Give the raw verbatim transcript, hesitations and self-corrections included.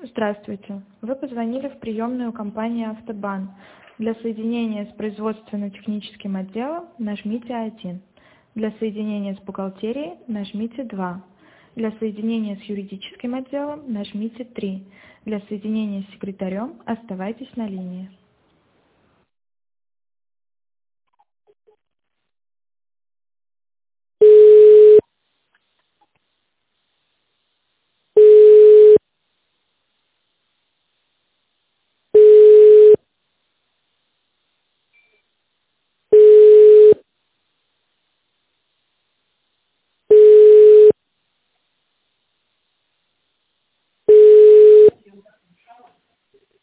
Здравствуйте. Вы позвонили в приемную компании «Автобан». Для соединения с производственно-техническим отделом нажмите один. Для соединения с бухгалтерией нажмите два. Для соединения с юридическим отделом нажмите три. Для соединения с секретарем оставайтесь на линии.